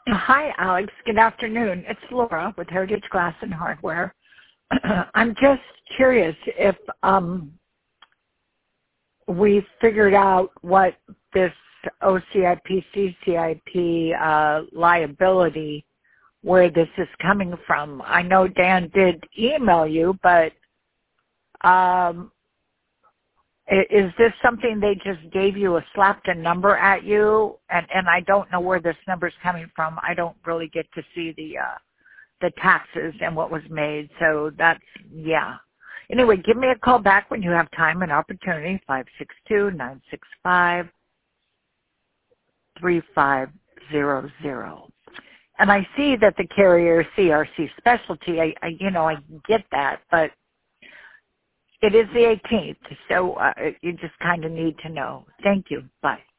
Hi, Alex. Good afternoon. It's Laura with Heritage Glass and Hardware. I'm just curious if we figured out what this OCIP, CCIP liability, where this is coming from. I know Dan did email you, but is this something they just gave you, slapped a number at you? And I don't know where this number's coming from. I don't really get to see the taxes and what was made. So that's, yeah. Anyway, give me a call back when you have time and opportunity, 562-965-3500. And I see that the carrier CRC Specialty, I get that, but it is the 18th, so you just kind of need to know. Thank you. Bye.